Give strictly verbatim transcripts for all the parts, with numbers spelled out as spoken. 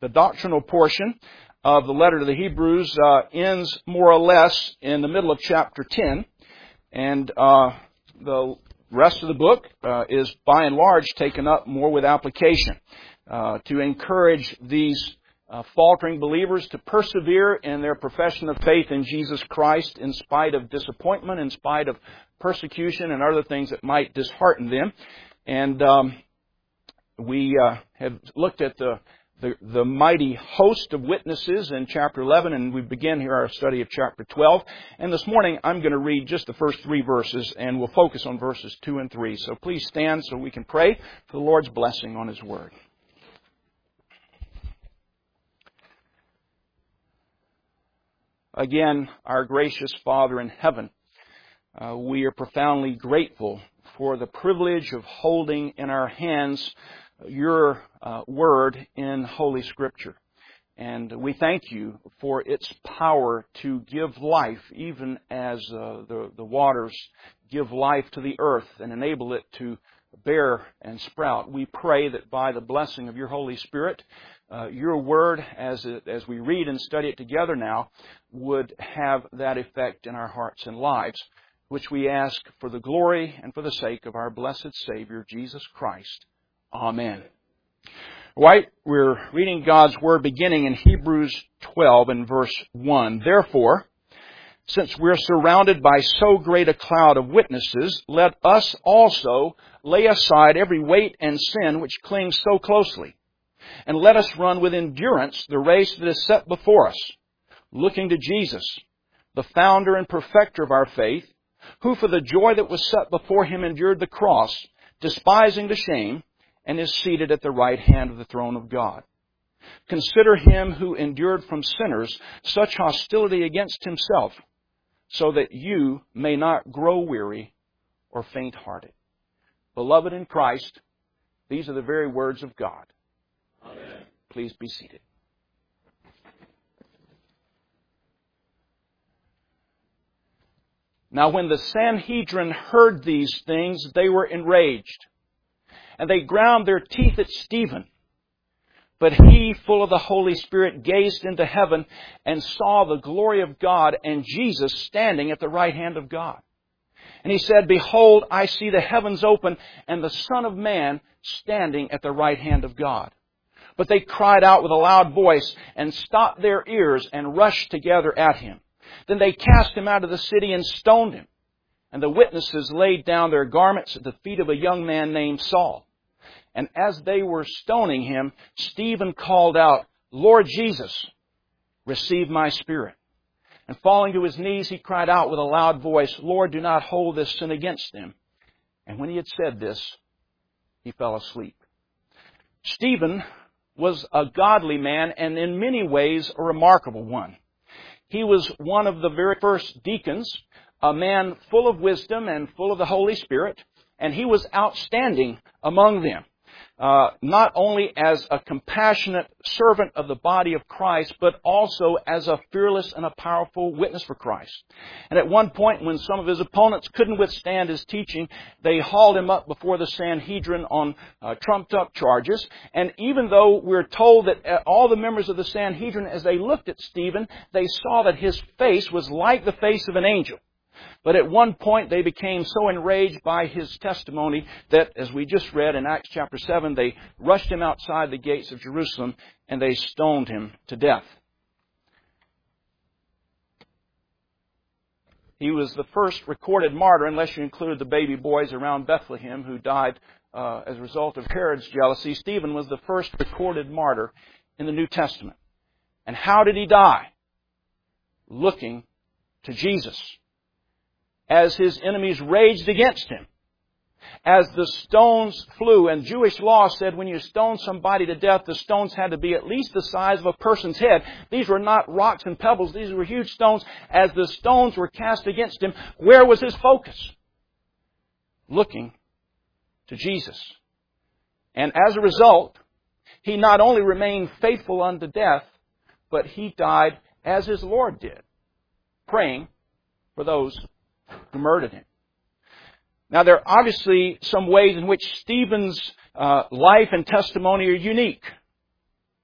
the doctrinal portion of the letter to the Hebrews uh, ends more or less in the middle of chapter ten. And uh, the rest of the book uh, is by and large taken up more with application uh, to encourage these uh, faltering believers to persevere in their profession of faith in Jesus Christ in spite of disappointment, in spite of persecution and other things that might dishearten them. And um, we uh, have looked at the The, the mighty host of witnesses in chapter eleven, and we begin here our study of chapter twelve. And this morning I'm going to read just the first three verses, and we'll focus on verses two and three. So please stand so we can pray for the Lord's blessing on His Word. Again, our gracious Father in heaven, uh, we are profoundly grateful for the privilege of holding in our hands your uh, Word in Holy Scripture. And we thank you for its power to give life, even as uh, the, the waters give life to the earth and enable it to bear and sprout. We pray that by the blessing of your Holy Spirit, uh, your Word, as, it, as we read and study it together now, would have that effect in our hearts and lives, which we ask for the glory and for the sake of our blessed Savior, Jesus Christ. Amen. Right, we're reading God's Word beginning in Hebrews twelve and verse one. Therefore, since we're surrounded by so great a cloud of witnesses, let us also lay aside every weight and sin which clings so closely, and let us run with endurance the race that is set before us, looking to Jesus, the founder and perfecter of our faith, who for the joy that was set before Him endured the cross, despising the shame, and is seated at the right hand of the throne of God. Consider Him who endured from sinners such hostility against Himself, so that you may not grow weary or faint-hearted. Beloved in Christ, these are the very words of God. Amen. Please be seated. Now when the Sanhedrin heard these things, they were enraged, and they ground their teeth at Stephen. But he, full of the Holy Spirit, gazed into heaven and saw the glory of God and Jesus standing at the right hand of God. And he said, Behold, I see the heavens open and the Son of Man standing at the right hand of God. But they cried out with a loud voice and stopped their ears and rushed together at him. Then they cast him out of the city and stoned him. And the witnesses laid down their garments at the feet of a young man named Saul. And as they were stoning him, Stephen called out, Lord Jesus, receive my spirit. And falling to his knees, he cried out with a loud voice, Lord, do not hold this sin against them. And when he had said this, he fell asleep. Stephen was a godly man and in many ways a remarkable one. He was one of the very first deacons, a man full of wisdom and full of the Holy Spirit, and he was outstanding among them. Uh, not only as a compassionate servant of the body of Christ, but also as a fearless and a powerful witness for Christ. And at one point, when some of his opponents couldn't withstand his teaching, they hauled him up before the Sanhedrin on uh, trumped-up charges. And even though we're told that all the members of the Sanhedrin, as they looked at Stephen, they saw that his face was like the face of an angel. But at one point they became so enraged by his testimony that, as we just read in Acts chapter seven, they rushed him outside the gates of Jerusalem and they stoned him to death. He was the first recorded martyr, unless you include the baby boys around Bethlehem who died uh, as a result of Herod's jealousy. Stephen was the first recorded martyr in the New Testament. And how did he die? Looking to Jesus. As his enemies raged against him, as the stones flew, and Jewish law said when you stoned somebody to death, the stones had to be at least the size of a person's head. These were not rocks and pebbles, these were huge stones. As the stones were cast against him, where was his focus? Looking to Jesus. And as a result, he not only remained faithful unto death, but he died as his Lord did, praying for those who murdered him. Now, there are obviously some ways in which Stephen's uh, life and testimony are unique.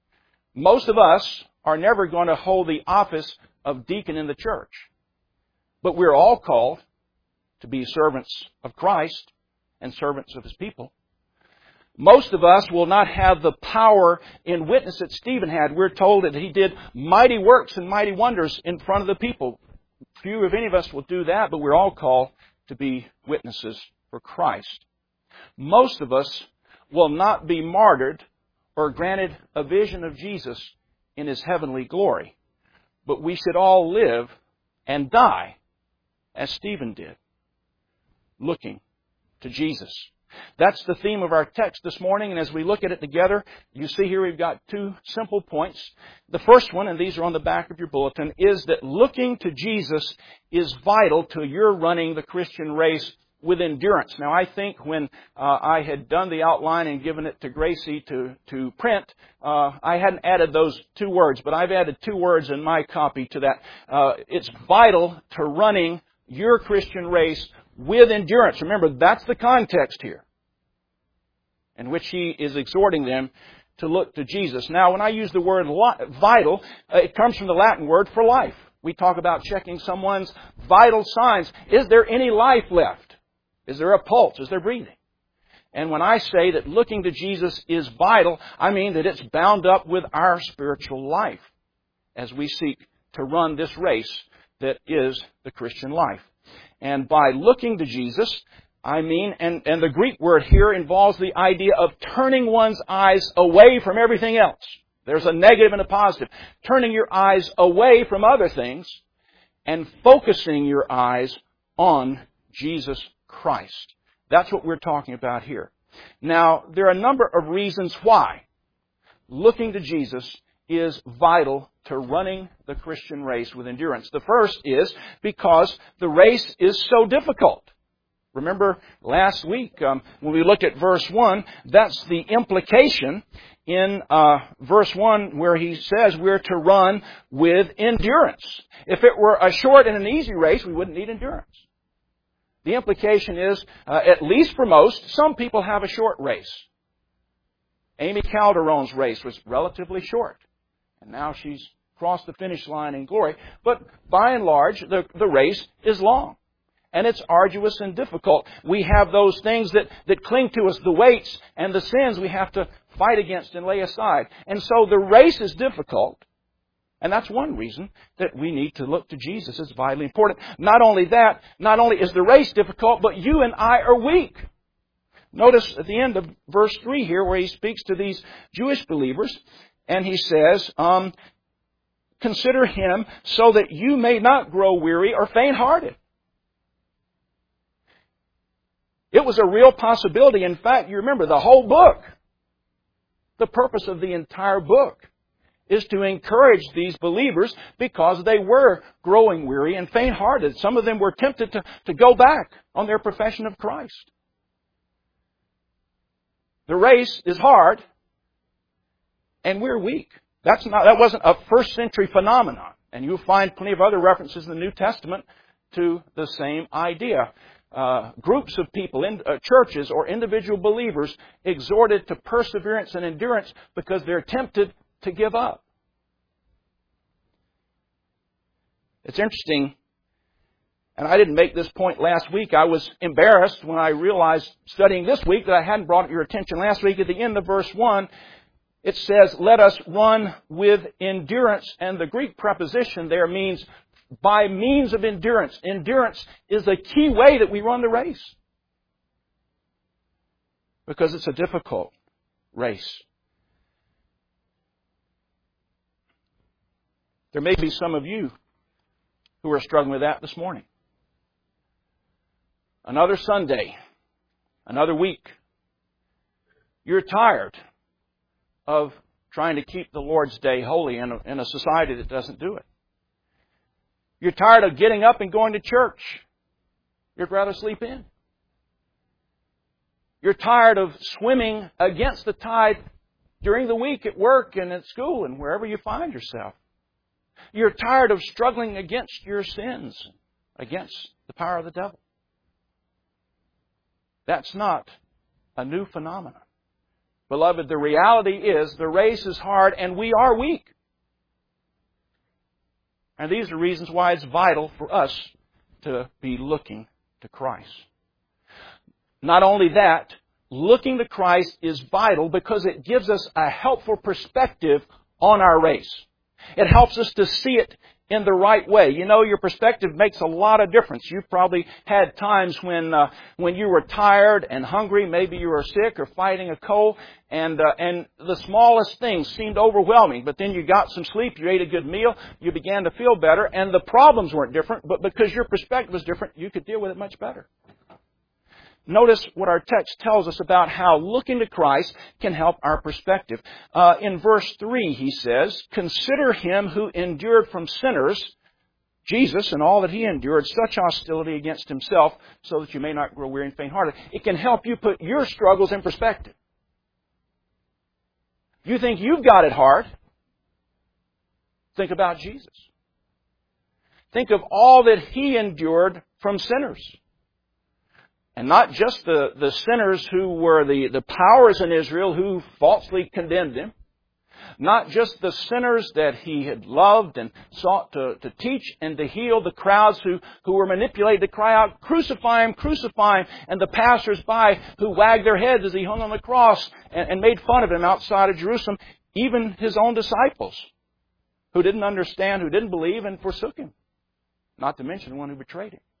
Most of us are never going to hold the office of deacon in the church. But we're all called to be servants of Christ and servants of His people. Most of us will not have the power in witness that Stephen had. We're told that he did mighty works and mighty wonders in front of the people. Few, if any of us, will do that, but we're all called to be witnesses for Christ. Most of us will not be martyred or granted a vision of Jesus in His heavenly glory. But we should all live and die as Stephen did, looking to Jesus. That's the theme of our text this morning, and as we look at it together, you see here we've got two simple points. The first one, and these are on the back of your bulletin, is that looking to Jesus is vital to your running the Christian race with endurance. Now, I think when uh, I had done the outline and given it to Gracie to, to print, uh, I hadn't added those two words, but I've added two words in my copy to that. Uh, it's vital to running your Christian race with endurance. Remember, that's the context here in which he is exhorting them to look to Jesus. Now, when I use the word vital, it comes from the Latin word for life. We talk about checking someone's vital signs. Is there any life left? Is there a pulse? Is there breathing? And when I say that looking to Jesus is vital, I mean that it's bound up with our spiritual life as we seek to run this race that is the Christian life. And by looking to Jesus, I mean, and, and the Greek word here involves the idea of turning one's eyes away from everything else. There's a negative and a positive. Turning your eyes away from other things and focusing your eyes on Jesus Christ. That's what we're talking about here. Now, there are a number of reasons why looking to Jesus is vital to running the Christian race with endurance. The first is because the race is so difficult. Remember last week um, when we looked at verse one, that's the implication in uh, verse one where he says we're to run with endurance. If it were a short and an easy race, we wouldn't need endurance. The implication is, uh, at least for most, some people have a short race. Amy Calderon's race was relatively short. And now she's crossed the finish line in glory. But by and large, the, the race is long. And it's arduous and difficult. We have those things that, that cling to us, the weights and the sins we have to fight against and lay aside. And so the race is difficult. And that's one reason that we need to look to Jesus. It's vitally important. Not only that, not only is the race difficult, but you and I are weak. Notice at the end of verse three here where he speaks to these Jewish believers. And he says, um, consider him so that you may not grow weary or faint-hearted. It was a real possibility. In fact, you remember the whole book. The purpose of the entire book is to encourage these believers because they were growing weary and faint-hearted. Some of them were tempted to, to go back on their profession of Christ. The race is hard. And we're weak. That's not, that wasn't a first century phenomenon. And you'll find plenty of other references in the New Testament to the same idea. Uh, groups of people, in uh, churches or individual believers exhorted to perseverance and endurance because they're tempted to give up. It's interesting, and I didn't make this point last week. I was embarrassed when I realized studying this week that I hadn't brought it to your attention last week. At the end of verse one, it says, let us run with endurance. And the Greek preposition there means by means of endurance. Endurance is a key way that we run the race. Because it's a difficult race. There may be some of you who are struggling with that this morning. Another Sunday. Another week. You're tired of trying to keep the Lord's Day holy in a, in a society that doesn't do it. You're tired of getting up and going to church. You'd rather sleep in. You're tired of swimming against the tide during the week at work and at school and wherever you find yourself. You're tired of struggling against your sins, against the power of the devil. That's not a new phenomenon. Beloved, the reality is the race is hard and we are weak. And these are reasons why it's vital for us to be looking to Christ. Not only that, looking to Christ is vital because it gives us a helpful perspective on our race. It helps us to see it in the right way. You know, your perspective makes a lot of difference. You've probably had times when uh, when you were tired and hungry, maybe you were sick or fighting a cold, and uh, and the smallest things seemed overwhelming. But then you got some sleep, you ate a good meal, you began to feel better, and the problems weren't different, but because your perspective was different, you could deal with it much better. Notice what our text tells us about how looking to Christ can help our perspective. Uh, in verse three, he says, "Consider him who endured from sinners," Jesus, and all that he endured, "such hostility against himself, so that you may not grow weary and faint-hearted." It can help you put your struggles in perspective. You think you've got it hard? Think about Jesus. Think of all that he endured from sinners. And not just the, the sinners who were the, the powers in Israel who falsely condemned him. Not just the sinners that he had loved and sought to, to teach and to heal, the crowds who, who were manipulated to cry out, "Crucify him, crucify him," and the passers-by who wagged their heads as he hung on the cross and, and made fun of him outside of Jerusalem. Even his own disciples who didn't understand, who didn't believe, and forsook him. Not to mention the one who betrayed him.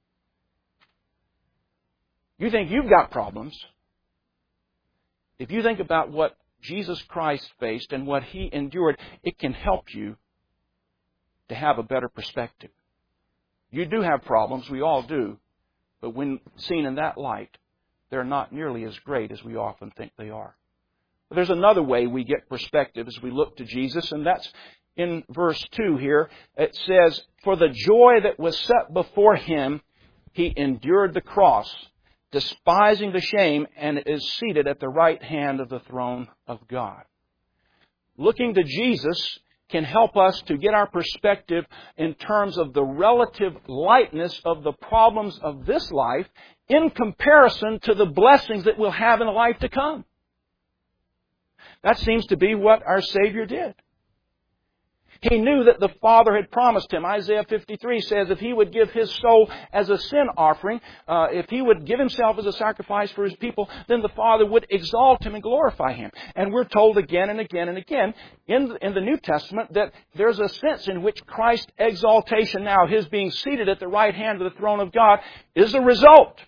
You think you've got problems. If you think about what Jesus Christ faced and what he endured, it can help you to have a better perspective. You do have problems, we all do, but when seen in that light, they're not nearly as great as we often think they are. But there's another way we get perspective as we look to Jesus, and that's in verse two here. It says, "For the joy that was set before him, he endured the cross, despising the shame, and is seated at the right hand of the throne of God." Looking to Jesus can help us to get our perspective in terms of the relative lightness of the problems of this life in comparison to the blessings that we'll have in the life to come. That seems to be what our Savior did. He knew that the Father had promised him. Isaiah fifty-three says if he would give his soul as a sin offering, uh, if he would give himself as a sacrifice for his people, then the Father would exalt him and glorify him. And we're told again and again and again in the, in the New Testament that there's a sense in which Christ's exaltation now, his being seated at the right hand of the throne of God, is a result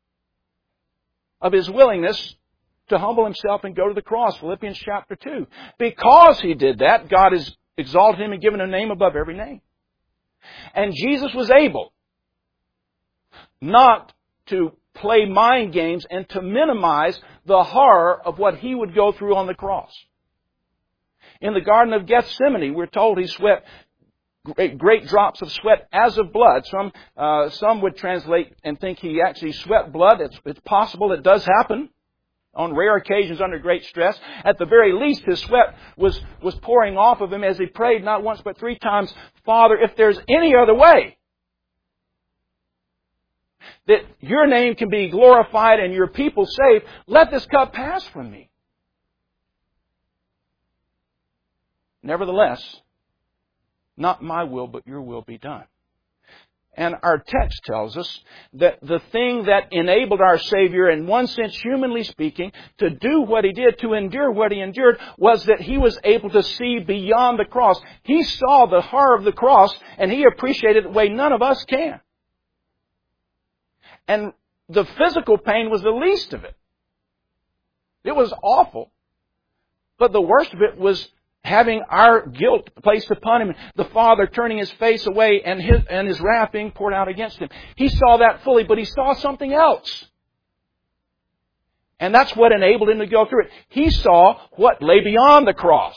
of his willingness to humble himself and go to the cross. Philippians chapter two. Because he did that, God is exalted him and given a name above every name. And Jesus was able not to play mind games and to minimize the horror of what he would go through on the cross. In the Garden of Gethsemane, we're told he sweat great, great drops of sweat as of blood. Some uh, some would translate and think he actually sweat blood. It's, it's possible it does happen. On rare occasions under great stress. At the very least, his sweat was, was pouring off of him as he prayed not once but three times, "Father, if there's any other way that your name can be glorified and your people saved, let this cup pass from me." Nevertheless, not my will, but your will be done. And our text tells us that the thing that enabled our Savior, in one sense, humanly speaking, to do what he did, to endure what he endured, was that he was able to see beyond the cross. He saw the horror of the cross, and he appreciated it the way none of us can. And the physical pain was the least of it. It was awful. But the worst of it was having our guilt placed upon him, the Father turning his face away and his, and his wrath being poured out against him. He saw that fully, but he saw something else. And that's what enabled him to go through it. He saw what lay beyond the cross.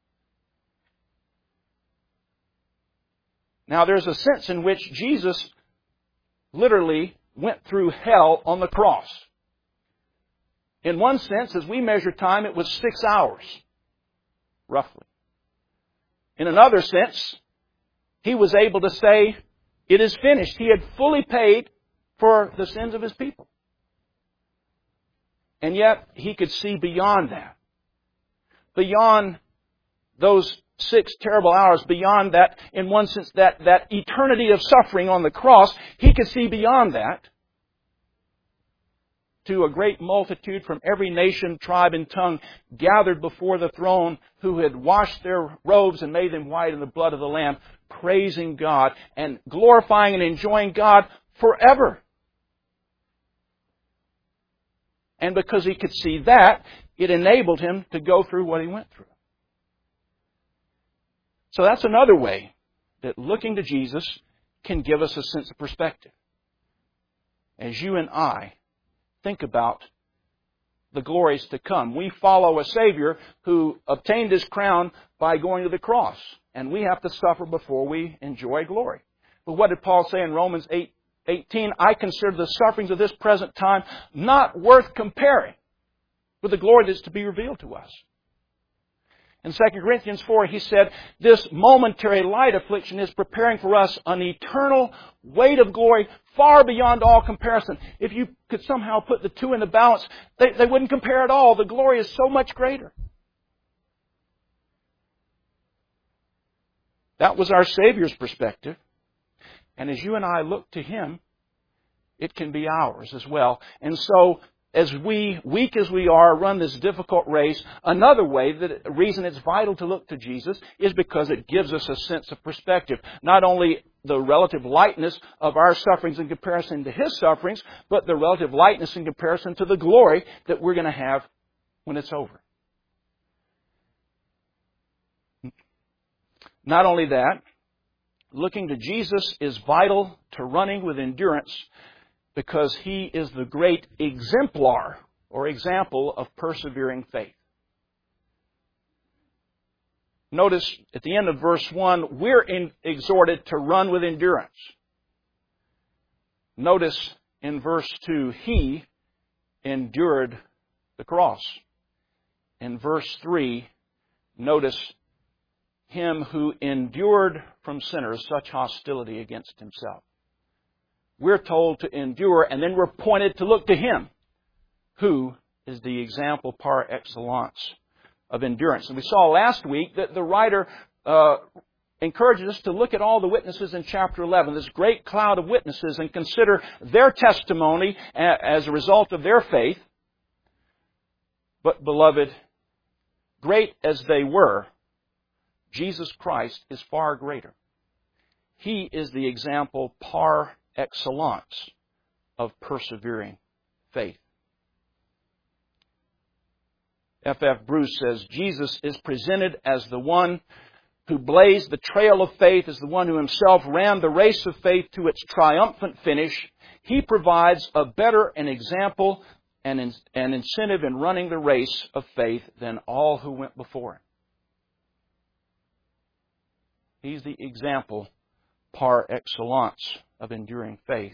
Now, there's a sense in which Jesus literally went through hell on the cross. In one sense, as we measure time, it was six hours. Roughly. In another sense, he was able to say, "It is finished." He had fully paid for the sins of his people. And yet, he could see beyond that. Beyond those six terrible hours, beyond that, in one sense, that, that eternity of suffering on the cross, he could see beyond that to a great multitude from every nation, tribe, and tongue gathered before the throne, who had washed their robes and made them white in the blood of the Lamb, praising God and glorifying and enjoying God forever. And because he could see that, it enabled him to go through what he went through. So that's another way that looking to Jesus can give us a sense of perspective. As you and I think about the glories to come. We follow a Savior who obtained His crown by going to the cross. And we have to suffer before we enjoy glory. But what did Paul say in Romans eight eighteen? I consider the sufferings of this present time not worth comparing with the glory that's to be revealed to us. In Second Corinthians four, he said, this momentary light affliction is preparing for us an eternal weight of glory far beyond all comparison. If you could somehow put the two in the balance, they, they wouldn't compare at all. The glory is so much greater. That was our Savior's perspective. And as you and I look to Him, it can be ours as well. And so, as we, weak as we are, run this difficult race, another way, that a reason it's vital to look to Jesus is because it gives us a sense of perspective. Not only the relative lightness of our sufferings in comparison to His sufferings, but the relative lightness in comparison to the glory that we're going to have when it's over. Not only that, looking to Jesus is vital to running with endurance, because He is the great exemplar or example of persevering faith. Notice at the end of verse one, we're in, exhorted to run with endurance. Notice in verse two, He endured the cross. In verse three, notice Him who endured from sinners such hostility against Himself. We're told to endure, and then we're pointed to look to Him, who is the example par excellence of endurance. And we saw last week that the writer uh, encourages us to look at all the witnesses in chapter eleven, this great cloud of witnesses, and consider their testimony as a result of their faith. But, beloved, great as they were, Jesus Christ is far greater. He is the example par excellence of persevering faith. F F Bruce says, Jesus is presented as the one who blazed the trail of faith, as the one who himself ran the race of faith to its triumphant finish. He provides a better an example and an incentive in running the race of faith than all who went before him. He's the example par excellence of enduring faith.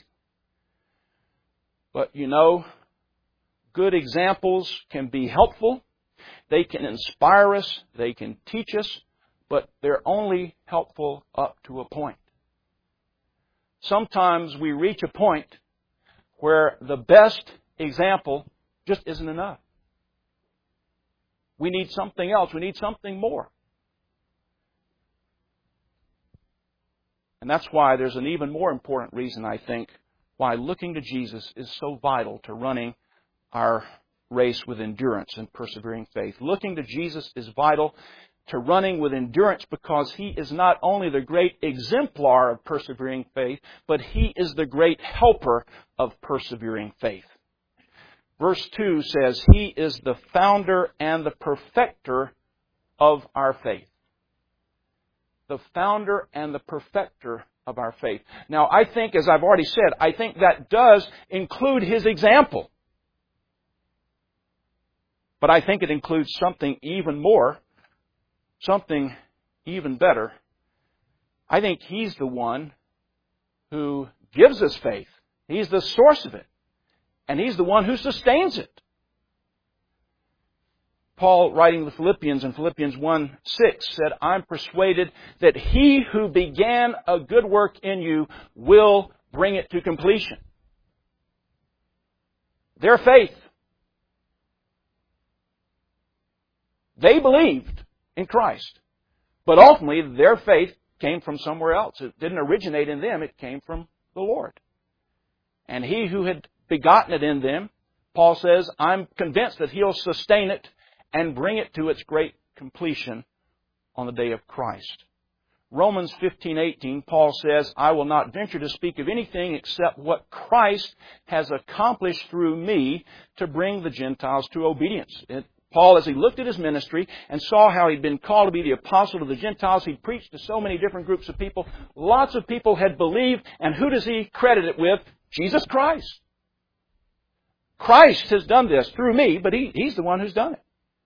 But you know, good examples can be helpful. They can inspire us. They can teach us. But they're only helpful up to a point. Sometimes we reach a point where the best example just isn't enough. We need something else. We need something more. And that's why there's an even more important reason, I think, why looking to Jesus is so vital to running our race with endurance and persevering faith. Looking to Jesus is vital to running with endurance because He is not only the great exemplar of persevering faith, but He is the great helper of persevering faith. Verse two says, He is the founder and the perfecter of our faith. The founder and the perfecter of our faith. Now, I think, as I've already said, I think that does include His example. But I think it includes something even more, something even better. I think He's the one who gives us faith. He's the source of it. And He's the one who sustains it. Paul, writing the Philippians in Philippians one six, said, I'm persuaded that He who began a good work in you will bring it to completion. Their faith They believed in Christ. But ultimately, their faith came from somewhere else. It didn't originate in them. It came from the Lord. And He who had begotten it in them, Paul says, I'm convinced that He'll sustain it and bring it to its great completion on the day of Christ. Romans fifteen eighteen, Paul says, I will not venture to speak of anything except what Christ has accomplished through me to bring the Gentiles to obedience. It, Paul, as he looked at his ministry and saw how he'd been called to be the apostle to the Gentiles, he'd preached to so many different groups of people. Lots of people had believed, and who does he credit it with? Jesus Christ. Christ has done this through me, but he, He's the one who's done it.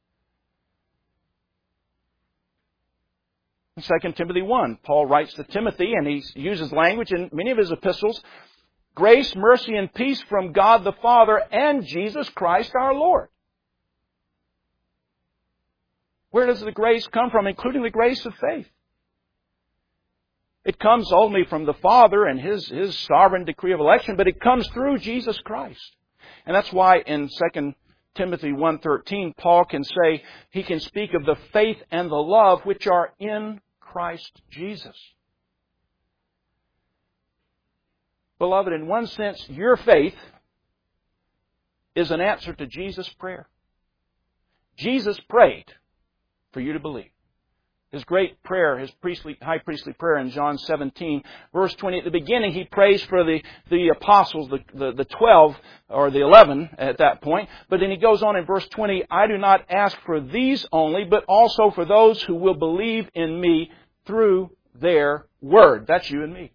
In Second Timothy one, Paul writes to Timothy, and he uses language in many of his epistles, grace, mercy, and peace from God the Father and Jesus Christ our Lord. Where does the grace come from, including the grace of faith? It comes only from the Father and His, His sovereign decree of election, but it comes through Jesus Christ. And that's why in Second Timothy one thirteen, Paul can say, he can speak of the faith and the love which are in Christ Jesus. Beloved, in one sense, your faith is an answer to Jesus' prayer. Jesus prayed for you to believe. His great prayer, his priestly, high priestly prayer in John seventeen, verse twenty, at the beginning he prays for the, the apostles, the, the, the twelve, or the eleven at that point. But then he goes on in verse twenty, I do not ask for these only, but also for those who will believe in me through their word. That's you and me.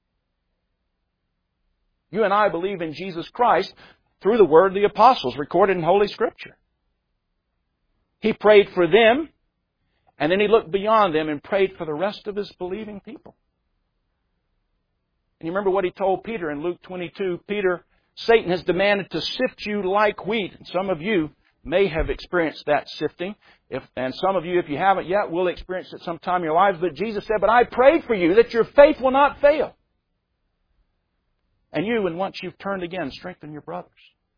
You and I believe in Jesus Christ through the word of the apostles recorded in Holy Scripture. He prayed for them. And then he looked beyond them and prayed for the rest of his believing people. And you remember what he told Peter in Luke twenty-two. Peter, Satan has demanded to sift you like wheat. And some of you may have experienced that sifting. If, and some of you, if you haven't yet, will experience it sometime in your lives. But Jesus said, but I prayed for you that your faith will not fail. And you, and once you've turned again, strengthen your brothers.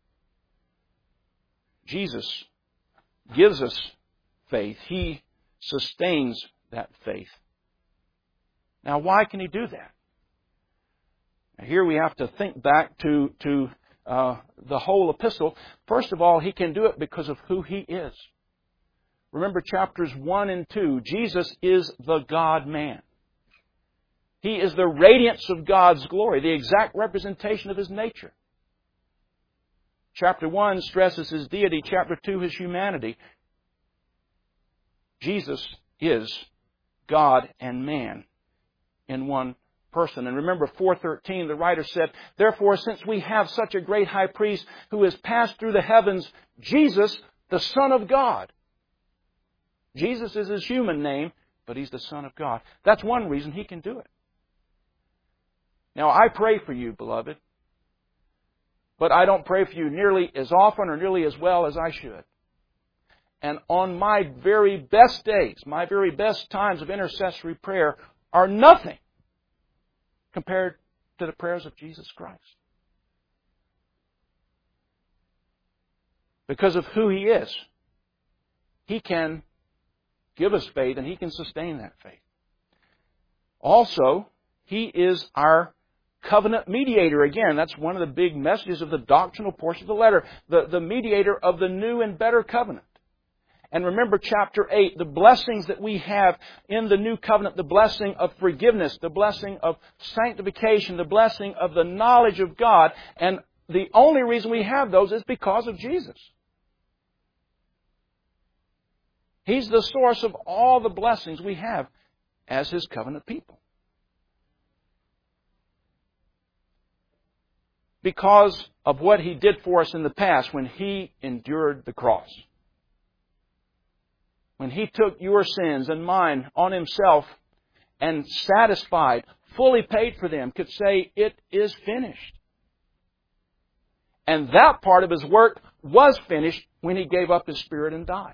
Jesus gives us faith. He sustains that faith. Now, why can He do that? Now, here we have to think back to, to uh, the whole epistle. First of all, He can do it because of who He is. Remember chapters one and two. Jesus is the God-man. He is the radiance of God's glory, the exact representation of His nature. Chapter one stresses His deity. Chapter two, His humanity. Jesus is God and man in one person. And remember four thirteen, the writer said, therefore, since we have such a great high priest who has passed through the heavens, Jesus, the Son of God. Jesus is His human name, but He's the Son of God. That's one reason He can do it. Now, I pray for you, beloved, but I don't pray for you nearly as often or nearly as well as I should. And on my very best days, my very best times of intercessory prayer are nothing compared to the prayers of Jesus Christ. Because of who He is, He can give us faith and He can sustain that faith. Also, He is our covenant mediator. Again, that's one of the big messages of the doctrinal portion of the letter. The, the mediator of the new and better covenant. And remember chapter eight, the blessings that we have in the new covenant, the blessing of forgiveness, the blessing of sanctification, the blessing of the knowledge of God. And the only reason we have those is because of Jesus. He's the source of all the blessings we have as His covenant people. Because of what He did for us in the past when He endured the cross. When He took your sins and mine on Himself and satisfied, fully paid for them, could say, it is finished. And that part of His work was finished when He gave up His Spirit and died.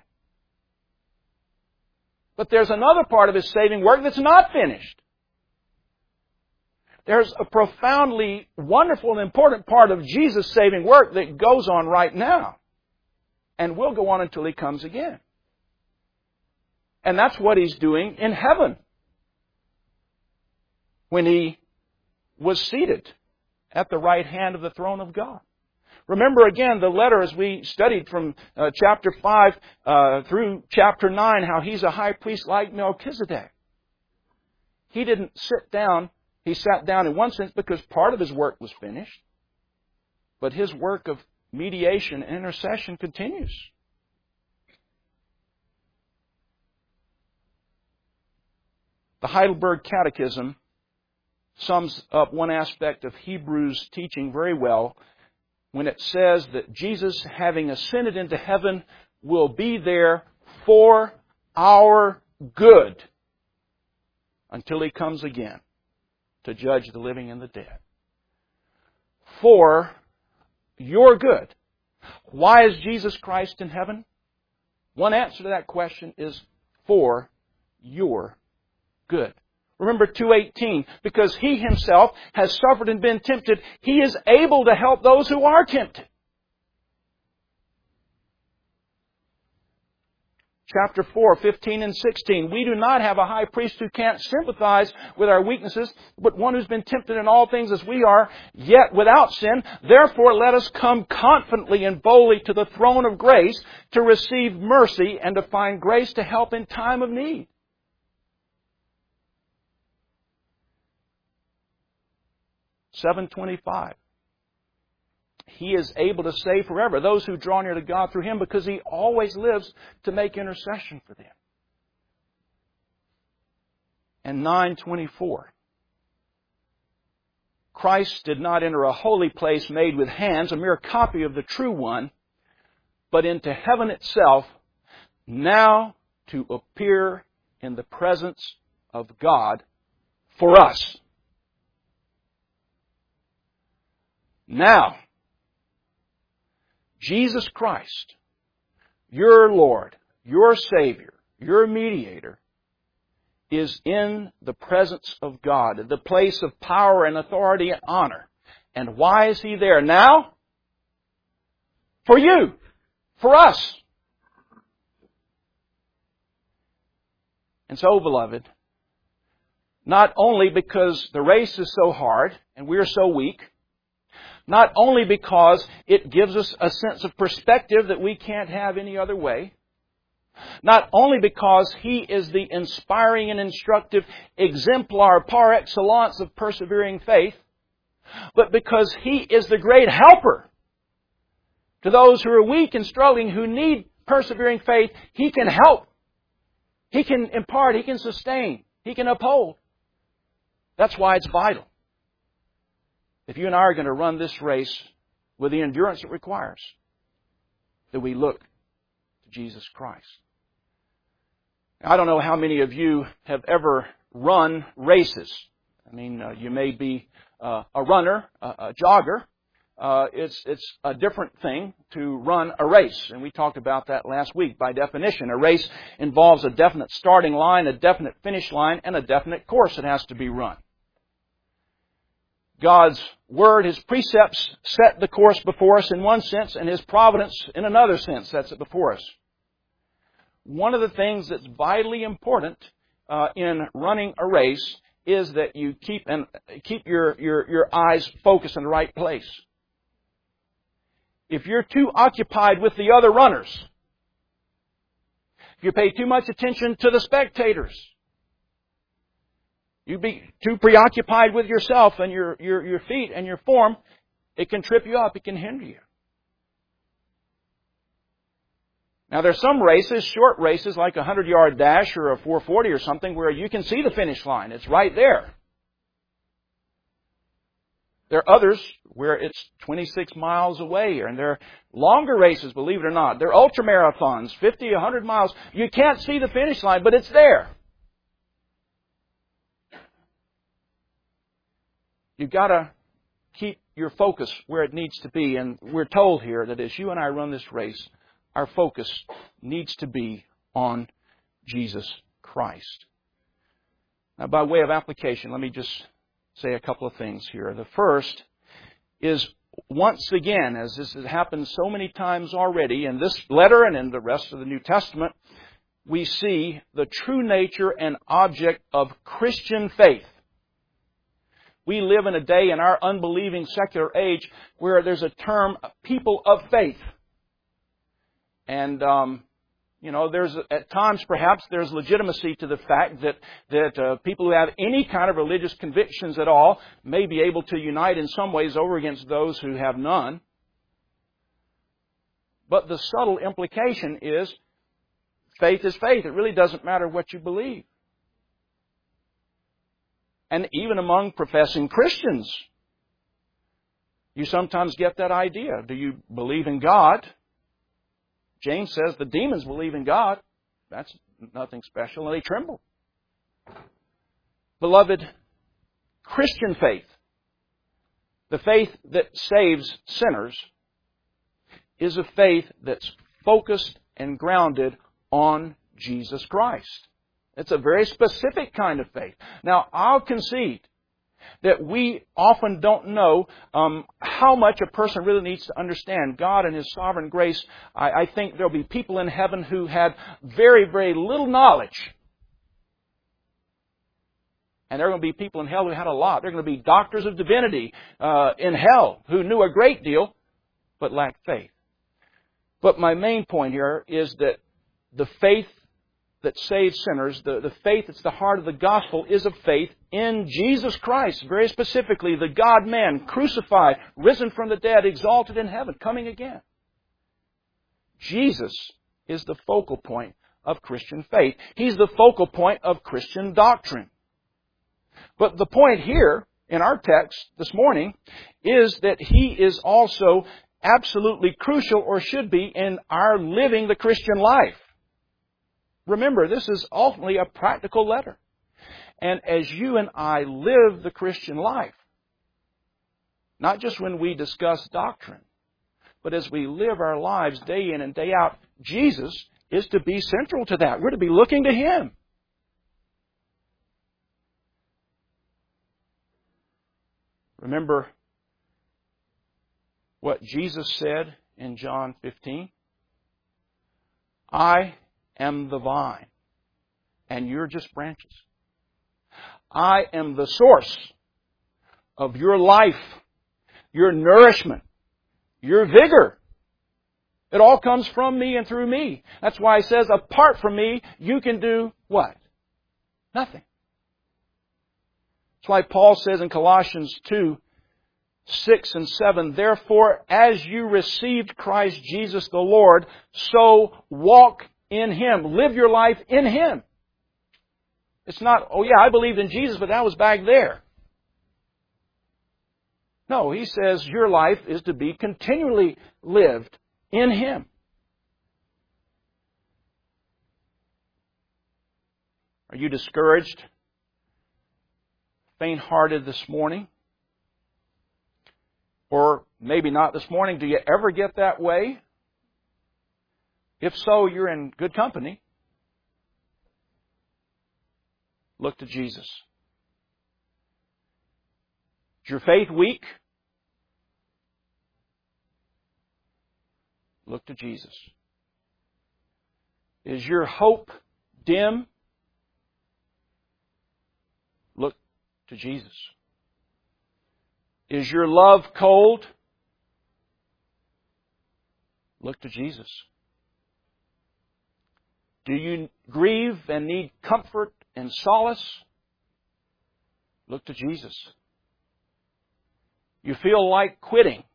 But there's another part of His saving work that's not finished. There's a profoundly wonderful and important part of Jesus' saving work that goes on right now. And will go on until He comes again. And that's what He's doing in heaven when He was seated at the right hand of the throne of God. Remember again the letter as we studied from uh, chapter five uh, through chapter nine, how He's a high priest like Melchizedek. He didn't sit down. He sat down in one sense because part of His work was finished. But His work of mediation and intercession continues. The Heidelberg Catechism sums up one aspect of Hebrews' teaching very well when it says that Jesus, having ascended into heaven, will be there for our good until He comes again to judge the living and the dead. For your good. Why is Jesus Christ in heaven? One answer to that question is for your good. Remember two eighteen, because He Himself has suffered and been tempted, He is able to help those who are tempted. Chapter four, fifteen and sixteen. We do not have a high priest who can't sympathize with our weaknesses, but one who's been tempted in all things as we are, yet without sin. Therefore let us come confidently and boldly to the throne of grace to receive mercy and to find grace to help in time of need. seven twenty-five. He is able to save forever those who draw near to God through Him, because He always lives to make intercession for them. And nine twenty-four. Christ did not enter a holy place made with hands, a mere copy of the true one, but into heaven itself, now to appear in the presence of God for us. Now, Jesus Christ, your Lord, your Savior, your Mediator, is in the presence of God, the place of power and authority and honor. And why is He there now? For you, for us. And so, beloved, not only because the race is so hard and we're so weak, not only because it gives us a sense of perspective that we can't have any other way, not only because He is the inspiring and instructive exemplar par excellence of persevering faith, but because He is the great helper to those who are weak and struggling, who need persevering faith. He can help. He can impart. He can sustain. He can uphold. That's why it's vital, if you and I are going to run this race with the endurance it requires, that we look to Jesus Christ. I don't know how many of you have ever run races. I mean, uh, you may be uh, a runner, a, a jogger. Uh, it's, it's a different thing to run a race. And we talked about that last week. By definition, a race involves a definite starting line, a definite finish line, and a definite course that has to be run. God's Word, His precepts, set the course before us in one sense, and His providence in another sense sets it before us. One of the things that's vitally important uh, in running a race is that you keep and keep your, your, your eyes focused in the right place. If you're too occupied with the other runners, if you pay too much attention to the spectators, you be too preoccupied with yourself and your, your, your feet and your form, it can trip you up, it can hinder you. Now there's some races, short races like a hundred-yard dash or a four forty or something, where you can see the finish line. It's right there. There are others where it's twenty-six miles away, and there are longer races, believe it or not. They're ultramarathons, fifty, a hundred miles. You can't see the finish line, but it's there. You've got to keep your focus where it needs to be. And we're told here that as you and I run this race, our focus needs to be on Jesus Christ. Now, by way of application, let me just say a couple of things here. The first is, once again, as this has happened so many times already in this letter and in the rest of the New Testament, we see the true nature and object of Christian faith. We live in a day in our unbelieving secular age where there's a term, people of faith. And, um, you know, there's, at times perhaps there's legitimacy to the fact that, that uh, people who have any kind of religious convictions at all may be able to unite in some ways over against those who have none. But the subtle implication is faith is faith. It really doesn't matter what you believe. And even among professing Christians, you sometimes get that idea. Do you believe in God? James says the demons believe in God. That's nothing special, and they tremble. Beloved, Christian faith, the faith that saves sinners, is a faith that's focused and grounded on Jesus Christ. It's a very specific kind of faith. Now, I'll concede that we often don't know um, how much a person really needs to understand God and His sovereign grace. I, I think there'll be people in heaven who had very, very little knowledge. And there are going to be people in hell who had a lot. There are going to be doctors of divinity uh, in hell who knew a great deal, but lacked faith. But my main point here is that the faith that saves sinners, the, the faith that's the heart of the gospel, is a faith in Jesus Christ. Very specifically, the God-man, crucified, risen from the dead, exalted in heaven, coming again. Jesus is the focal point of Christian faith. He's the focal point of Christian doctrine. But the point here, in our text this morning, is that He is also absolutely crucial, or should be, in our living the Christian life. Remember, this is ultimately a practical letter. And as you and I live the Christian life, not just when we discuss doctrine, but as we live our lives day in and day out, Jesus is to be central to that. We're to be looking to Him. Remember what Jesus said in John fifteen? I am the vine, and you're just branches. I am the source of your life, your nourishment, your vigor. It all comes from me and through me. That's why He says, apart from me, you can do what? Nothing. That's why Paul says in Colossians two, six and seven, therefore, as you received Christ Jesus the Lord, so walk in Him. Live your life in Him. It's not, oh yeah, I believed in Jesus, but that was back there. No, he says your life is to be continually lived in Him. Are you discouraged, faint-hearted this morning? Or maybe not this morning. Do you ever get that way? If so, you're in good company. Look to Jesus. Is your faith weak? Look to Jesus. Is your hope dim? Look to Jesus. Is your love cold? Look to Jesus. Do you grieve and need comfort and solace? Look to Jesus. You feel like quitting?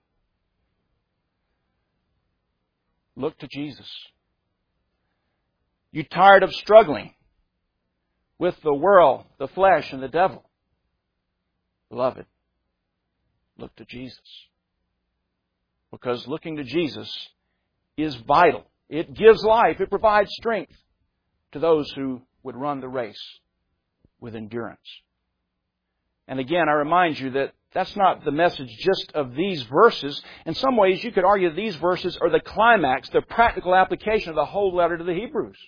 Look to Jesus. You tired of struggling with the world, the flesh, and the devil? Beloved, look to Jesus. Because looking to Jesus is vital. It gives life. It provides strength to those who would run the race with endurance. And again, I remind you that that's not the message just of these verses. In some ways, you could argue these verses are the climax, the practical application of the whole letter to the Hebrews.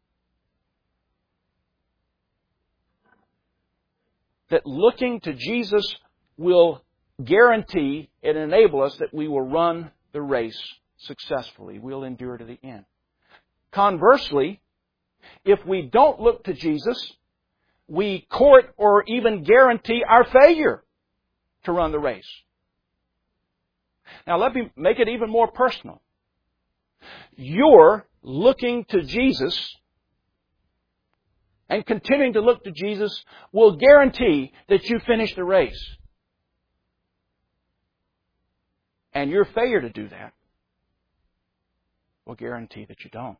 That looking to Jesus will guarantee and enable us that we will run the race successfully. We'll endure to the end. Conversely, If we don't look to Jesus, we court or even guarantee our failure to run the race. Now let me make it even more personal. You're looking to Jesus and continuing to look to Jesus will guarantee that you finish the race. And your failure to do that will guarantee that you don't.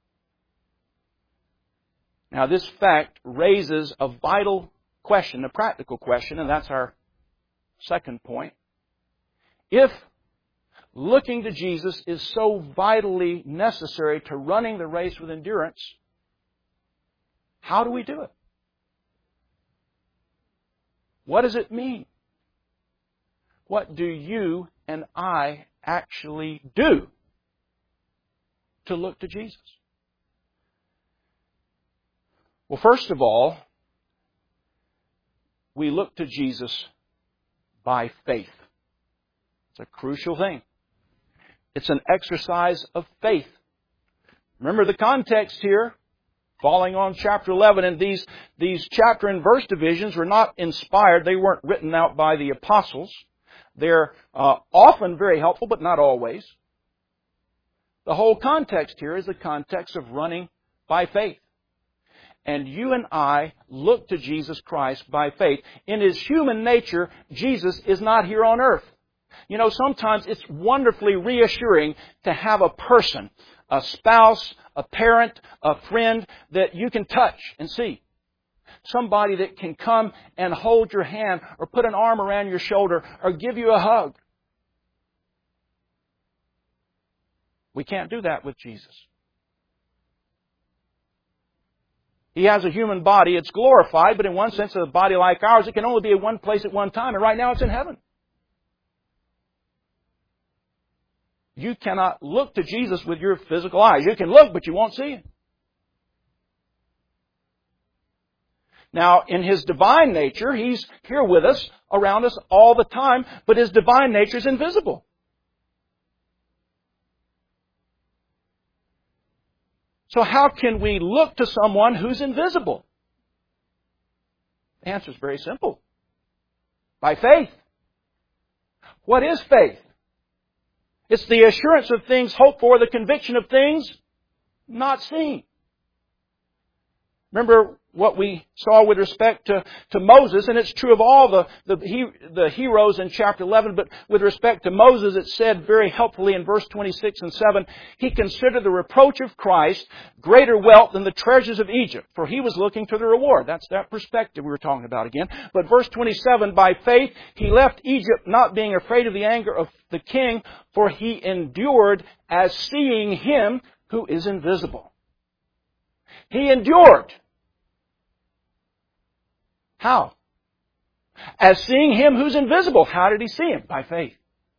Now this fact raises a vital question, a practical question, and that's our second point. If looking to Jesus is so vitally necessary to running the race with endurance, how do we do it? What does it mean? What do you and I actually do to look to Jesus? Well, first of all, we look to Jesus by faith. It's a crucial thing. It's an exercise of faith. Remember the context here, following on chapter eleven, and these, these chapter and verse divisions were not inspired. They weren't written out by the apostles. They're uh, often very helpful, but not always. The whole context here is the context of running by faith. And you and I look to Jesus Christ by faith. In His human nature, Jesus is not here on earth. You know, sometimes it's wonderfully reassuring to have a person, a spouse, a parent, a friend that you can touch and see. Somebody that can come and hold your hand or put an arm around your shoulder or give you a hug. We can't do that with Jesus. He has a human body. It's glorified, but in one sense, a body like ours, it can only be in one place at one time. And right now it's in heaven. You cannot look to Jesus with your physical eyes. You can look, but you won't see Him. Now, in His divine nature, He's here with us, around us all the time, but His divine nature is invisible. So how can we look to someone who's invisible? The answer is very simple. By faith. What is faith? It's the assurance of things hoped for, the conviction of things not seen. Remember what we saw with respect to, to Moses, and it's true of all the, the, he, the heroes in chapter eleven, but with respect to Moses, it said very helpfully in verse twenty-six and seven, he considered the reproach of Christ greater wealth than the treasures of Egypt, for he was looking to the reward. That's that perspective we were talking about again. But verse twenty-seven, by faith he left Egypt, not being afraid of the anger of the king, for he endured as seeing Him who is invisible. He endured. How? As seeing Him who's invisible. How did he see Him? By faith.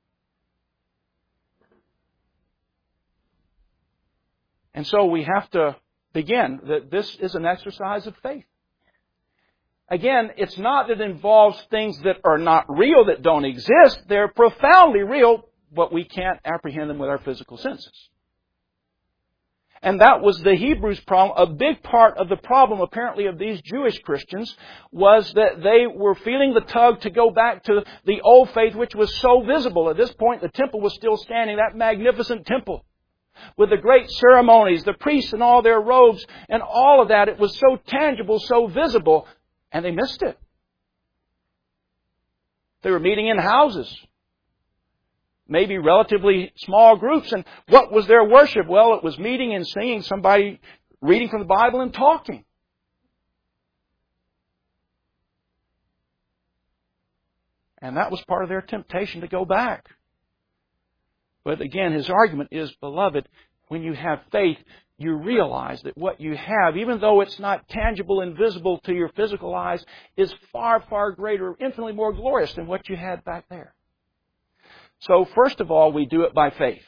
And so we have to begin that this is an exercise of faith. Again, it's not that it involves things that are not real, that don't exist. They're profoundly real, but we can't apprehend them with our physical senses. And that was the Hebrews' problem. A big part of the problem, apparently, of these Jewish Christians was that they were feeling the tug to go back to the old faith, which was so visible. At this point, the temple was still standing, that magnificent temple, with the great ceremonies, the priests in all their robes, and all of that. It was so tangible, so visible, and they missed it. They were meeting in houses. Maybe relatively small groups. And what was their worship? Well, it was meeting and singing, somebody reading from the Bible and talking. And that was part of their temptation to go back. But again, his argument is, beloved, when you have faith, you realize that what you have, even though it's not tangible and visible to your physical eyes, is far, far greater, infinitely more glorious than what you had back there. So, first of all, we do it by faith.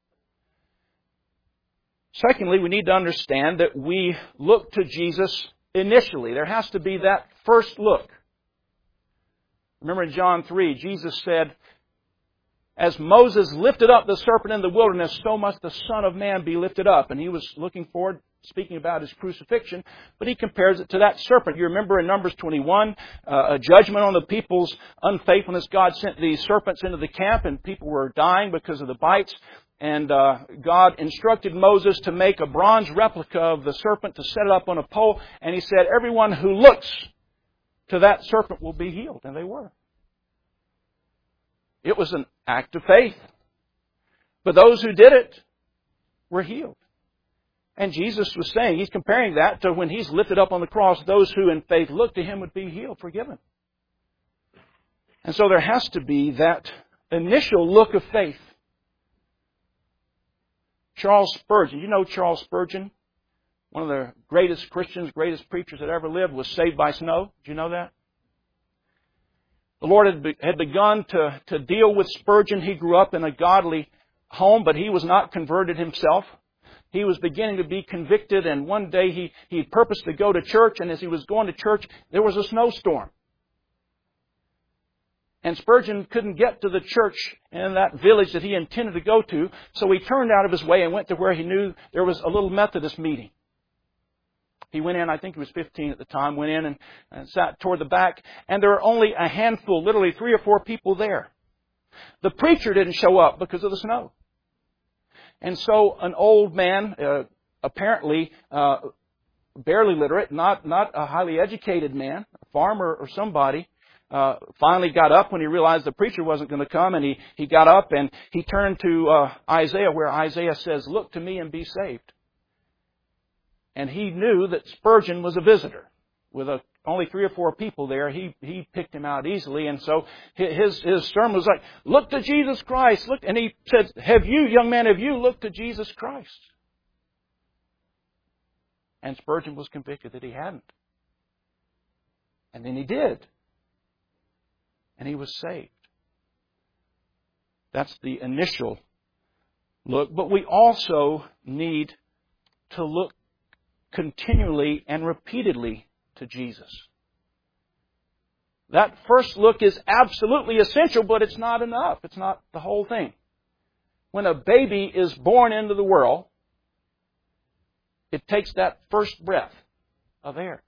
Secondly, we need to understand that we look to Jesus initially. There has to be that first look. Remember in John three, Jesus said, as Moses lifted up the serpent in the wilderness, so must the Son of Man be lifted up. And He was looking forward speaking about his crucifixion, but he compares it to that serpent. You remember in Numbers twenty-one, uh, a judgment on the people's unfaithfulness. God sent these serpents into the camp, and people were dying because of the bites. And uh, God instructed Moses to make a bronze replica of the serpent, to set it up on a pole. And he said, everyone who looks to that serpent will be healed. And they were. It was an act of faith. But those who did it were healed. And Jesus was saying, He's comparing that to when He's lifted up on the cross, those who in faith look to Him would be healed, forgiven. And so there has to be that initial look of faith. Charles Spurgeon, you know Charles Spurgeon? One of the greatest Christians, greatest preachers that ever lived, was saved by snow. Did you know that? The Lord had, be, had begun to, to deal with Spurgeon. He grew up in a godly home, but he was not converted himself. He was beginning to be convicted, and one day he, he purposed to go to church, and as he was going to church, there was a snowstorm. And Spurgeon couldn't get to the church in that village that he intended to go to, so he turned out of his way and went to where he knew there was a little Methodist meeting. He went in, I think he was fifteen at the time, went in and, and sat toward the back, and there were only a handful, literally three or four people there. The preacher didn't show up because of the snow. And so an old man, uh, apparently uh, barely literate, not, not a highly educated man, a farmer or somebody, Uh, finally got up when he realized the preacher wasn't going to come, and he, he got up and he turned to uh, Isaiah, where Isaiah says, "Look to me and be saved." And he knew that Spurgeon was a visitor. With a, only three or four people there, he, he picked him out easily. And so his, his sermon was like, "Look to Jesus Christ." Look, and he said, "Have you, young man, have you looked to Jesus Christ?" And Spurgeon was convicted that he hadn't. And then he did. And he was saved. That's the initial look. But we also need to look continually and repeatedly to Jesus. That first look is absolutely essential, but it's not enough. It's not the whole thing. When a baby is born into the world, it takes that first breath of air.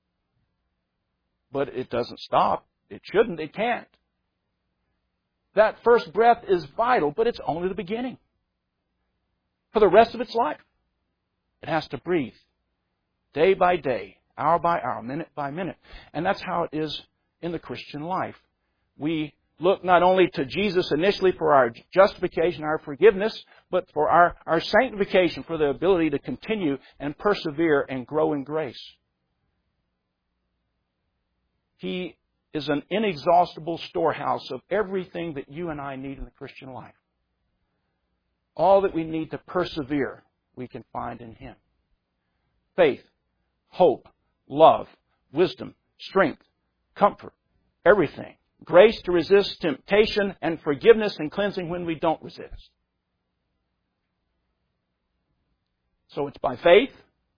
But it doesn't stop. It shouldn't. It can't. That first breath is vital, but it's only the beginning. For the rest of its life, it has to breathe day by day, hour by hour, minute by minute. And that's how it is in the Christian life. We look not only to Jesus initially for our justification, our forgiveness, but for our, our sanctification, for the ability to continue and persevere and grow in grace. He is an inexhaustible storehouse of everything that you and I need in the Christian life. All that we need to persevere, we can find in Him. Faith, hope, love, wisdom, strength, comfort, everything. Grace to resist temptation, and forgiveness and cleansing when we don't resist. So it's by faith.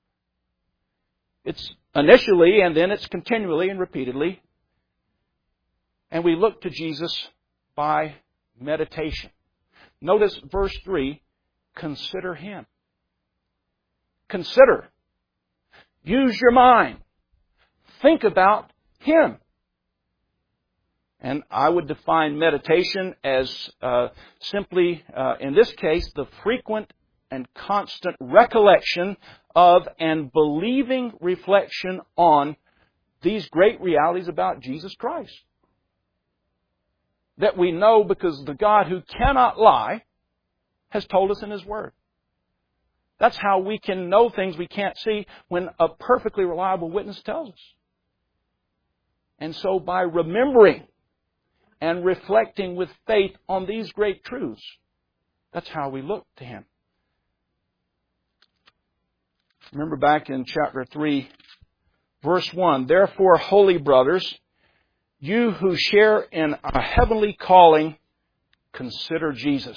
It's initially, and then it's continually and repeatedly. And we look to Jesus by meditation. Notice verse three, consider Him. Consider. Use your mind. Think about Him. And I would define meditation as uh, simply, uh, in this case, the frequent and constant recollection of and believing reflection on these great realities about Jesus Christ. That we know because the God who cannot lie has told us in His Word. That's how we can know things we can't see when a perfectly reliable witness tells us. And so by remembering and reflecting with faith on these great truths, that's how we look to Him. Remember back in chapter three, verse one, "Therefore, holy brothers, you who share in a heavenly calling, consider Jesus."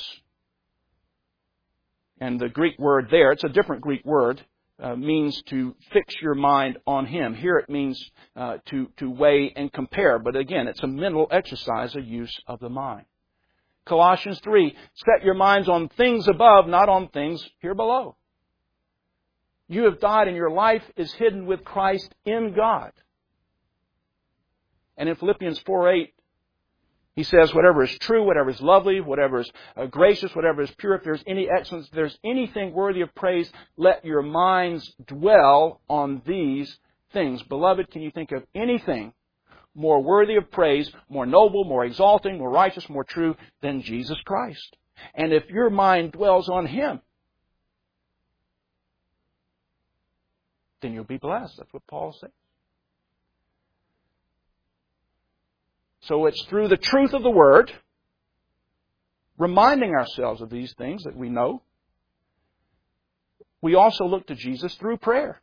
And the Greek word there, it's a different Greek word, uh, means to fix your mind on Him. Here it means uh, to, to weigh and compare. But again, it's a mental exercise, a use of the mind. Colossians three, set your minds on things above, not on things here below. You have died and your life is hidden with Christ in God. And in Philippians four eight, he says, whatever is true, whatever is lovely, whatever is uh, gracious, whatever is pure, if there's any excellence, if there's anything worthy of praise, let your minds dwell on these things. Beloved, can you think of anything more worthy of praise, more noble, more exalting, more righteous, more true than Jesus Christ? And if your mind dwells on Him, then you'll be blessed. That's what Paul says. So it's through the truth of the Word, reminding ourselves of these things that we know. We also look to Jesus through prayer.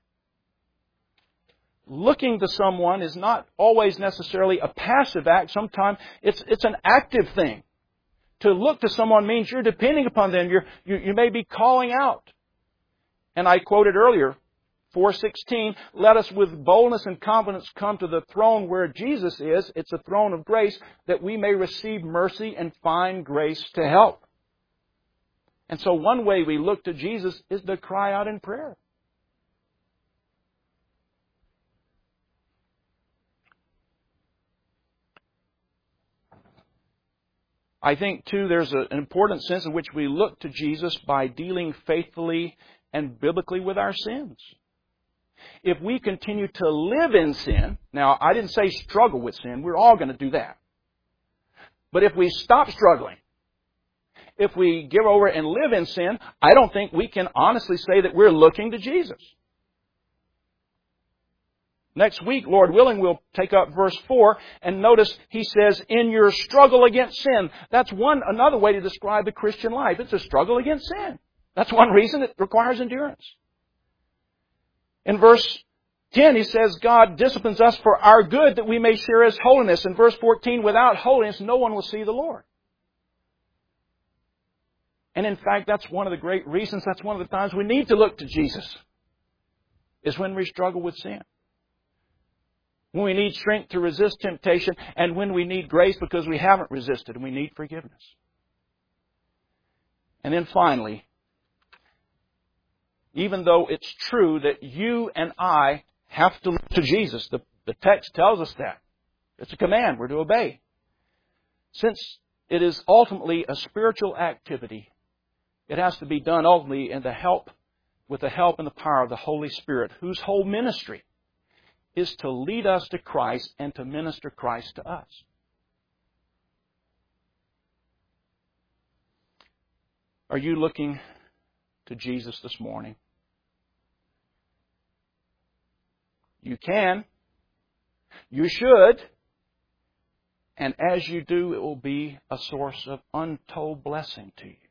Looking to someone is not always necessarily a passive act. Sometimes it's it's an active thing. To look to someone means you're depending upon them. You're, you, you may be calling out. And I quoted earlier, four sixteen, let us with boldness and confidence come to the throne where Jesus is. It's a throne of grace that we may receive mercy and find grace to help. And so one way we look to Jesus is to cry out in prayer. I think, too, there's a, an important sense in which we look to Jesus by dealing faithfully and biblically with our sins. If we continue to live in sin, now I didn't say struggle with sin, we're all going to do that. But if we stop struggling, if we give over and live in sin, I don't think we can honestly say that we're looking to Jesus. Next week, Lord willing, we'll take up verse four, and notice he says, in your struggle against sin. That's one another way to describe the Christian life. It's a struggle against sin. That's one reason it requires endurance. In verse ten, he says, God disciplines us for our good that we may share His holiness. In verse fourteen, without holiness, no one will see the Lord. And in fact, that's one of the great reasons, that's one of the times we need to look to Jesus, is when we struggle with sin. When we need strength to resist temptation, and when we need grace because we haven't resisted and we need forgiveness. And then finally, even though it's true that you and I have to look to Jesus, the, the text tells us that. It's a command we're to obey. Since it is ultimately a spiritual activity, it has to be done ultimately in the help, with the help and the power of the Holy Spirit, whose whole ministry is to lead us to Christ and to minister Christ to us. Are you looking to Jesus this morning? You can. You should. And as you do, it will be a source of untold blessing to you.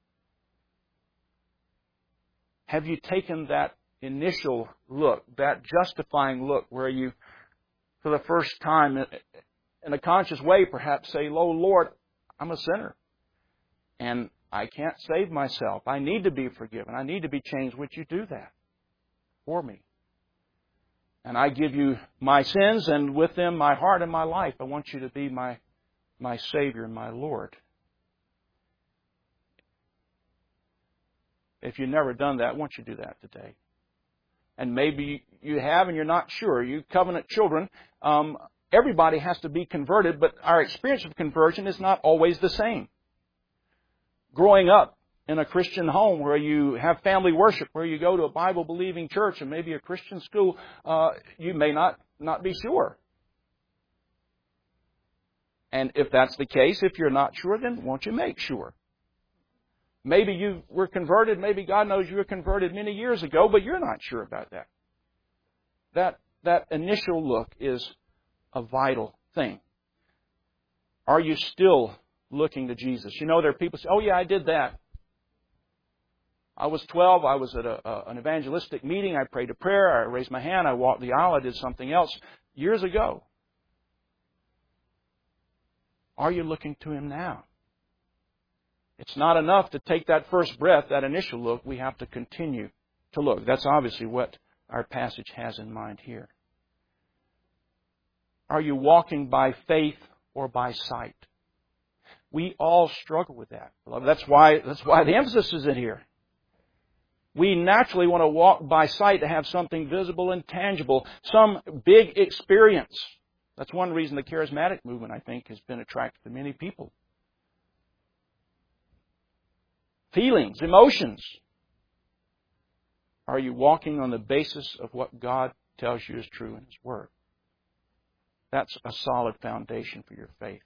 Have you taken that initial look, that justifying look, where you, for the first time, in a conscious way perhaps, say, oh Lord, I'm a sinner, and I can't save myself. I need to be forgiven. I need to be changed. Would you do that for me? And I give you my sins, and with them my heart and my life. I want you to be my, my Savior and my Lord. If you've never done that, won't you do that today? And maybe you have and you're not sure. You covenant children, um, everybody has to be converted, but our experience of conversion is not always the same. Growing up in a Christian home where you have family worship, where you go to a Bible-believing church and maybe a Christian school, uh, you may not, not be sure. And if that's the case, if you're not sure, then won't you make sure? Maybe you were converted, maybe God knows you were converted many years ago, but you're not sure about that. That, that initial look is a vital thing. Are you still looking to Jesus? You know, there are people who say, oh yeah, I did that. I was twelve, I was at a, a, an evangelistic meeting, I prayed a prayer, I raised my hand, I walked the aisle, I did something else years ago. Are you looking to Him now? It's not enough to take that first breath, that initial look. We have to continue to look. That's obviously what our passage has in mind here. Are you walking by faith or by sight? We all struggle with that. That's why, that's why the emphasis is in here. We naturally want to walk by sight to have something visible and tangible, some big experience. That's one reason the charismatic movement, I think, has been attractive to many people. Feelings, emotions. Are you walking on the basis of what God tells you is true in His Word? That's a solid foundation for your faith.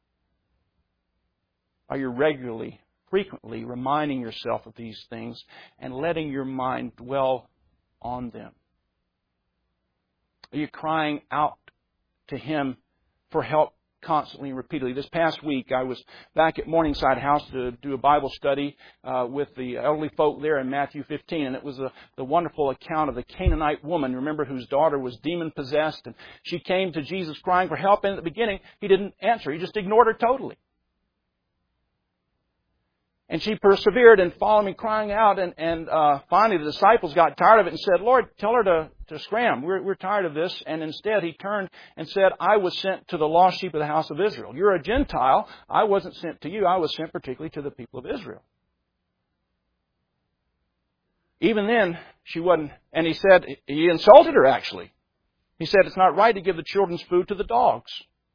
Are you regularly, frequently reminding yourself of these things and letting your mind dwell on them? Are you crying out to Him for help constantly and repeatedly? This past week, I was back at Morningside House to do a Bible study uh, with the elderly folk there in Matthew fifteen, and it was a, the wonderful account of the Canaanite woman, remember, whose daughter was demon-possessed, and she came to Jesus crying for help, and at the beginning, He didn't answer. He just ignored her totally. And she persevered and followed me crying out. And, and uh, finally the disciples got tired of it and said, Lord, tell her to, to scram. We're, we're tired of this. And instead He turned and said, I was sent to the lost sheep of the house of Israel. You're a Gentile. I wasn't sent to you. I was sent particularly to the people of Israel. Even then, she wasn't. And He said, He insulted her actually. He said, it's not right to give the children's food to the dogs.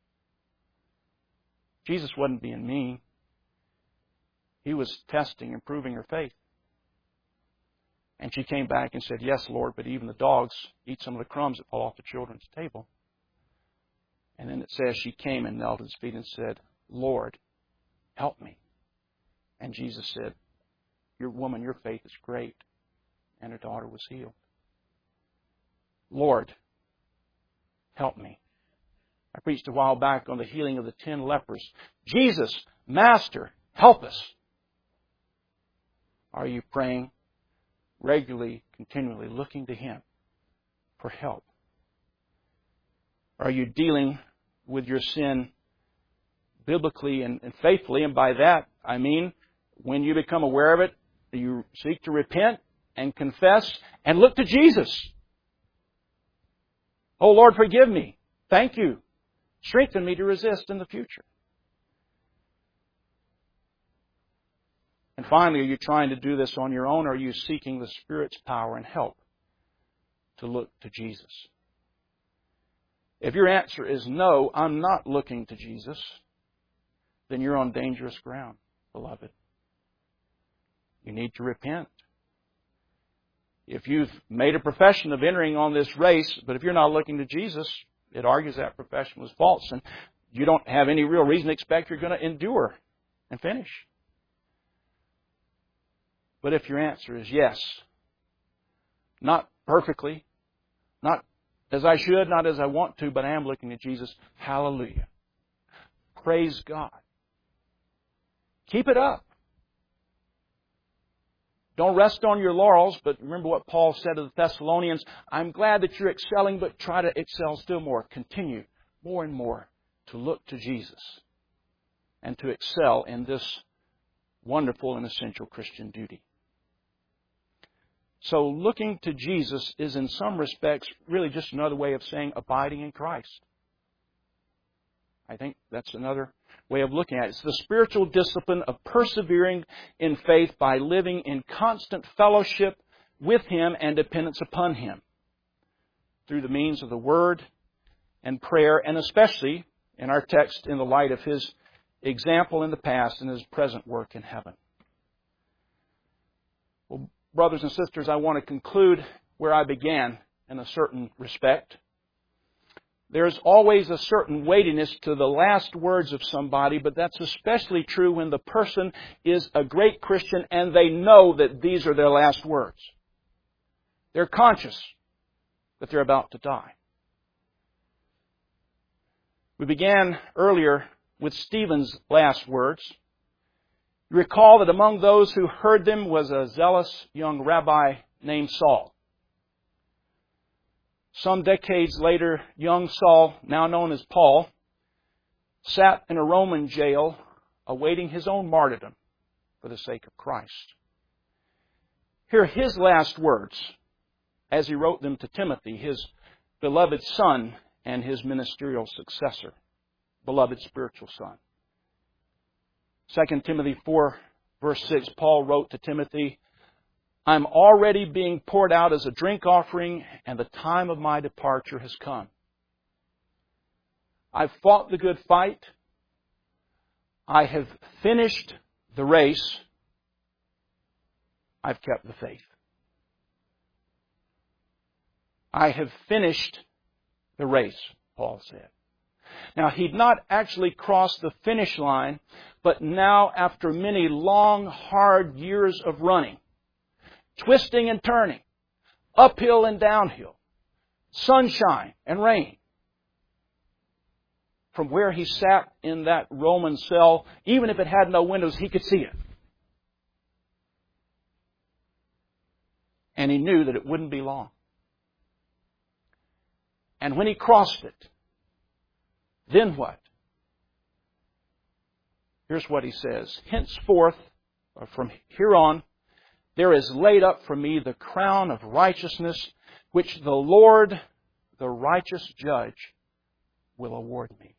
Jesus wasn't being mean. He was testing and proving her faith. And she came back and said, yes, Lord, but even the dogs eat some of the crumbs that fall off the children's table. And then it says she came and knelt at His feet and said, Lord, help me. And Jesus said, your woman, your faith is great. And her daughter was healed. Lord, help me. I preached a while back on the healing of the ten lepers. Jesus, Master, help us. Are you praying regularly, continually, looking to Him for help? Are you dealing with your sin biblically and, and faithfully? And by that, I mean, when you become aware of it, you seek to repent and confess and look to Jesus. Oh, Lord, forgive me. Thank you. Strengthen me to resist in the future. And finally, are you trying to do this on your own, or are you seeking the Spirit's power and help to look to Jesus? If your answer is no, I'm not looking to Jesus, then you're on dangerous ground, beloved. You need to repent. If you've made a profession of entering on this race, but if you're not looking to Jesus, it argues that profession was false, and you don't have any real reason to expect you're going to endure and finish. But if your answer is yes, not perfectly, not as I should, not as I want to, but I am looking at Jesus, hallelujah. Praise God. Keep it up. Don't rest on your laurels, but remember what Paul said to the Thessalonians, I'm glad that you're excelling, but try to excel still more. Continue more and more to look to Jesus and to excel in this wonderful and essential Christian duty. So looking to Jesus is in some respects really just another way of saying abiding in Christ. I think that's another way of looking at it. It's the spiritual discipline of persevering in faith by living in constant fellowship with Him and dependence upon Him through the means of the Word and prayer, and especially in our text in the light of His example in the past and His present work in heaven. Well, brothers and sisters, I want to conclude where I began in a certain respect. There's always a certain weightiness to the last words of somebody, but that's especially true when the person is a great Christian and they know that these are their last words. They're conscious that they're about to die. We began earlier with Stephen's last words. You recall that among those who heard them was a zealous young rabbi named Saul. Some decades later, young Saul, now known as Paul, sat in a Roman jail awaiting his own martyrdom for the sake of Christ. Hear his last words as he wrote them to Timothy, his beloved son and his ministerial successor, beloved spiritual son. Second Timothy four, verse six, Paul wrote to Timothy, I'm already being poured out as a drink offering, and the time of my departure has come. I've fought the good fight. I have finished the race. I've kept the faith. I have finished the race, Paul said. Now, he'd not actually crossed the finish line, but now, after many long, hard years of running, twisting and turning, uphill and downhill, sunshine and rain, from where he sat in that Roman cell, even if it had no windows, he could see it. And he knew that it wouldn't be long. And when he crossed it, then what? Here's what he says. Henceforth, or from here on, there is laid up for me the crown of righteousness, which the Lord, the righteous judge, will award me.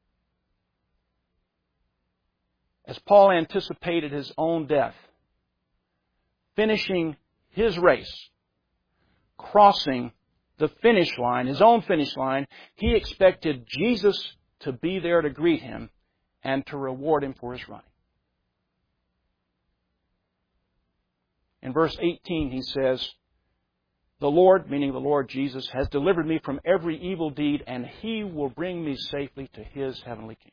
As Paul anticipated his own death, finishing his race, crossing the finish line, his own finish line, he expected Jesus to be there to greet him and to reward him for his running. In verse eighteen, he says, the Lord, meaning the Lord Jesus, has delivered me from every evil deed, and He will bring me safely to His heavenly kingdom.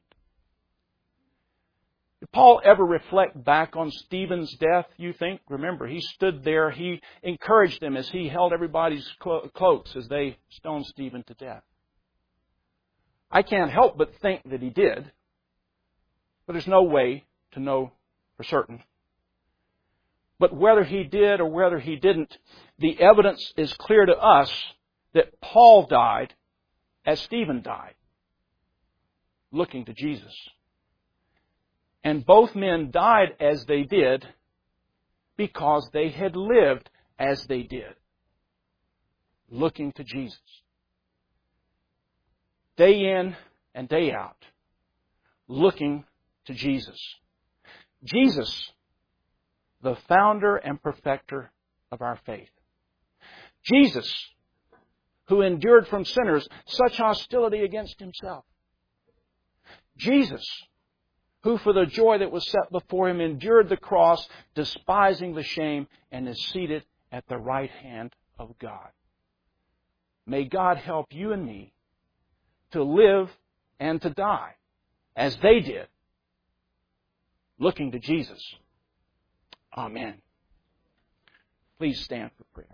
Did Paul ever reflect back on Stephen's death, you think? Remember, he stood there, he encouraged them as he held everybody's clo- cloaks as they stoned Stephen to death. I can't help but think that he did, but there's no way to know for certain. But whether he did or whether he didn't, the evidence is clear to us that Paul died as Stephen died, looking to Jesus. And both men died as they did because they had lived as they did, looking to Jesus. Day in and day out, looking to Jesus. Jesus, the founder and perfecter of our faith. Jesus, who endured from sinners such hostility against Himself. Jesus, who for the joy that was set before Him endured the cross, despising the shame, and is seated at the right hand of God. May God help you and me to live and to die as they did, looking to Jesus. Amen. Please stand for prayer.